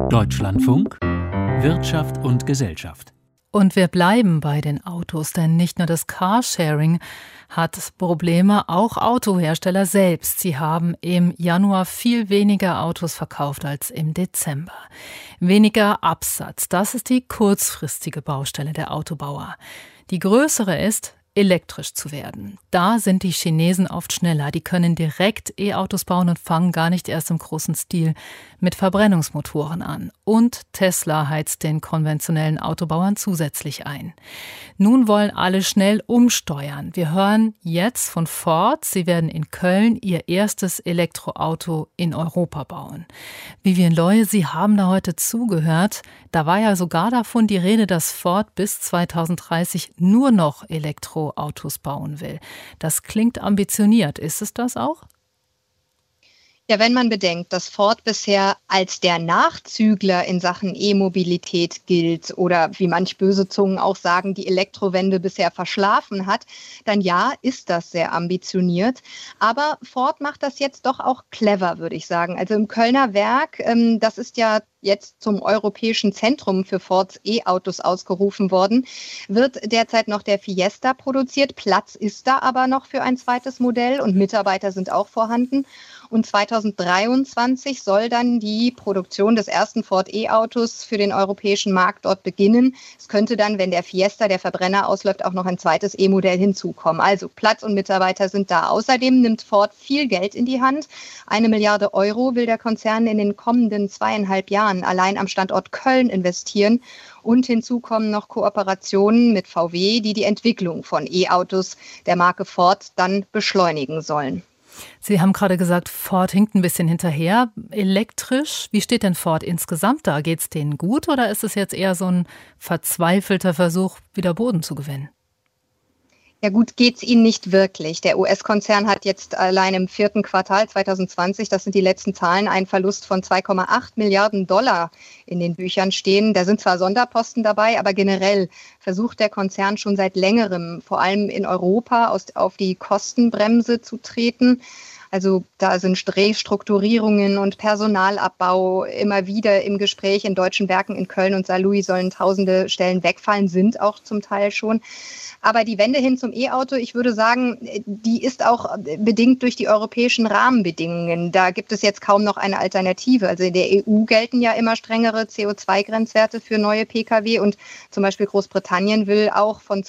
Deutschlandfunk, Wirtschaft und Gesellschaft. Und wir bleiben bei den Autos, denn nicht nur das Carsharing hat Probleme, auch Autohersteller selbst. Sie haben im Januar viel weniger Autos verkauft als im Dezember. Weniger Absatz, das ist die kurzfristige Baustelle der Autobauer. Die größere ist, elektrisch zu werden. Da sind die Chinesen oft schneller. Die können direkt E-Autos bauen und fangen gar nicht erst im großen Stil mit Verbrennungsmotoren an. Und Tesla heizt den konventionellen Autobauern zusätzlich ein. Nun wollen alle schnell umsteuern. Wir hören jetzt von Ford, sie werden in Köln ihr erstes Elektroauto in Europa bauen. Vivian Leue, Sie haben da heute zugehört. Da war ja sogar davon die Rede, dass Ford bis 2030 nur noch Elektroautos bauen will. Das klingt ambitioniert. Ist es das auch? Ja, wenn man bedenkt, dass Ford bisher als der Nachzügler in Sachen E-Mobilität gilt oder wie manch böse Zungen auch sagen, die Elektrowende bisher verschlafen hat, dann ja, ist das sehr ambitioniert. Aber Ford macht das jetzt doch auch clever, würde ich sagen. Also im Kölner Werk, das ist ja jetzt zum europäischen Zentrum für Fords E-Autos ausgerufen worden, wird derzeit noch der Fiesta produziert. Platz ist da aber noch für ein zweites Modell und Mitarbeiter sind auch vorhanden. Und 2023 soll dann die Produktion des ersten Ford E-Autos für den europäischen Markt dort beginnen. Es könnte dann, wenn der Fiesta, der Verbrenner, ausläuft, auch noch ein zweites E-Modell hinzukommen. Also Platz und Mitarbeiter sind da. Außerdem nimmt Ford viel Geld in die Hand. 1 Milliarde Euro will der Konzern in den kommenden 2,5 Jahren allein am Standort Köln investieren. Und hinzu kommen noch Kooperationen mit VW, die die Entwicklung von E-Autos der Marke Ford dann beschleunigen sollen. Sie haben gerade gesagt, Ford hinkt ein bisschen hinterher. Elektrisch, wie steht denn Ford insgesamt da? Geht es denen gut oder ist es jetzt eher so ein verzweifelter Versuch, wieder Boden zu gewinnen? Ja gut, geht's ihnen nicht wirklich. Der US-Konzern hat jetzt allein im 4. Quartal 2020, das sind die letzten Zahlen, einen Verlust von 2,8 Milliarden Dollar in den Büchern stehen. Da sind zwar Sonderposten dabei, aber generell versucht der Konzern schon seit längerem, vor allem in Europa, auf die Kostenbremse zu treten. Also da sind Restrukturierungen und Personalabbau immer wieder im Gespräch. In deutschen Werken in Köln und Saarlouis sollen tausende Stellen wegfallen, sind auch zum Teil schon. Aber die Wende hin zum E-Auto, ich würde sagen, die ist auch bedingt durch die europäischen Rahmenbedingungen. Da gibt es jetzt kaum noch eine Alternative. Also in der EU gelten ja immer strengere CO2-Grenzwerte für neue Pkw und zum Beispiel Großbritannien will auch von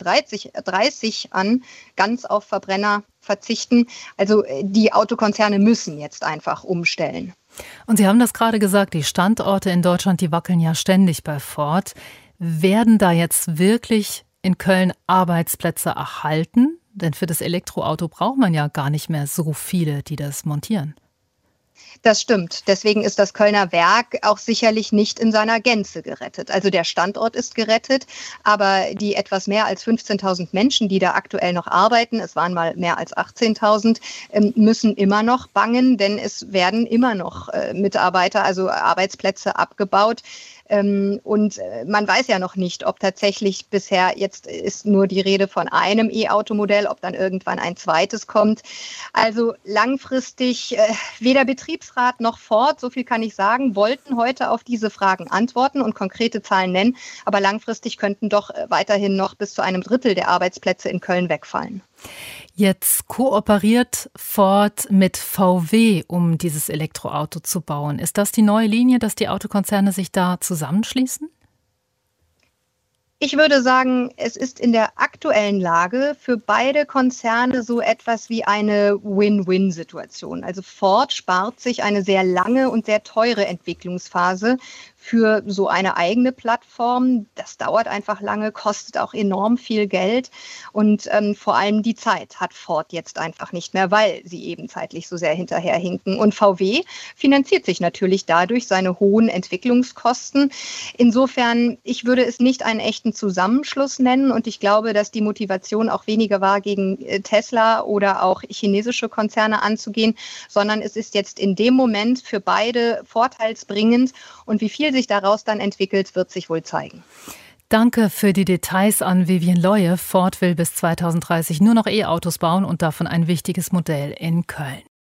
2030 an ganz auf Verbrenner verzichten. Also die Autokonzerne müssen jetzt einfach umstellen. Und Sie haben das gerade gesagt, die Standorte in Deutschland, die wackeln ja ständig bei Ford. Werden da jetzt wirklich in Köln Arbeitsplätze erhalten? Denn für das Elektroauto braucht man ja gar nicht mehr so viele, die das montieren. Das stimmt. Deswegen ist das Kölner Werk auch sicherlich nicht in seiner Gänze gerettet. Also der Standort ist gerettet, aber die etwas mehr als 15.000 Menschen, die da aktuell noch arbeiten, es waren mal mehr als 18.000, müssen immer noch bangen, denn es werden immer noch Mitarbeiter, also Arbeitsplätze abgebaut. Und man weiß ja noch nicht, ob tatsächlich bisher, jetzt ist nur die Rede von einem E-Automodell, ob dann irgendwann ein zweites kommt. Also langfristig weder Betriebsrat noch Ford, so viel kann ich sagen, wollten heute auf diese Fragen antworten und konkrete Zahlen nennen. Aber langfristig könnten doch weiterhin noch bis zu einem Drittel der Arbeitsplätze in Köln wegfallen. Jetzt kooperiert Ford mit VW, um dieses Elektroauto zu bauen. Ist das die neue Linie, dass die Autokonzerne sich da zusammenschließen? Ich würde sagen, es ist in der aktuellen Lage für beide Konzerne so etwas wie eine Win-Win-Situation. Also Ford spart sich eine sehr lange und sehr teure Entwicklungsphase für so eine eigene Plattform. Das dauert einfach lange, kostet auch enorm viel Geld und vor allem die Zeit hat Ford jetzt einfach nicht mehr, weil sie eben zeitlich so sehr hinterherhinken. Und VW finanziert sich natürlich dadurch seine hohen Entwicklungskosten. Insofern, ich würde es nicht einen echten Zusammenschluss nennen und ich glaube, dass die Motivation auch weniger war, gegen Tesla oder auch chinesische Konzerne anzugehen, sondern es ist jetzt in dem Moment für beide vorteilsbringend und wie viel sich daraus dann entwickelt, wird sich wohl zeigen. Danke für die Details an Vivian Leue. Ford will bis 2030 nur noch E-Autos bauen und davon ein wichtiges Modell in Köln.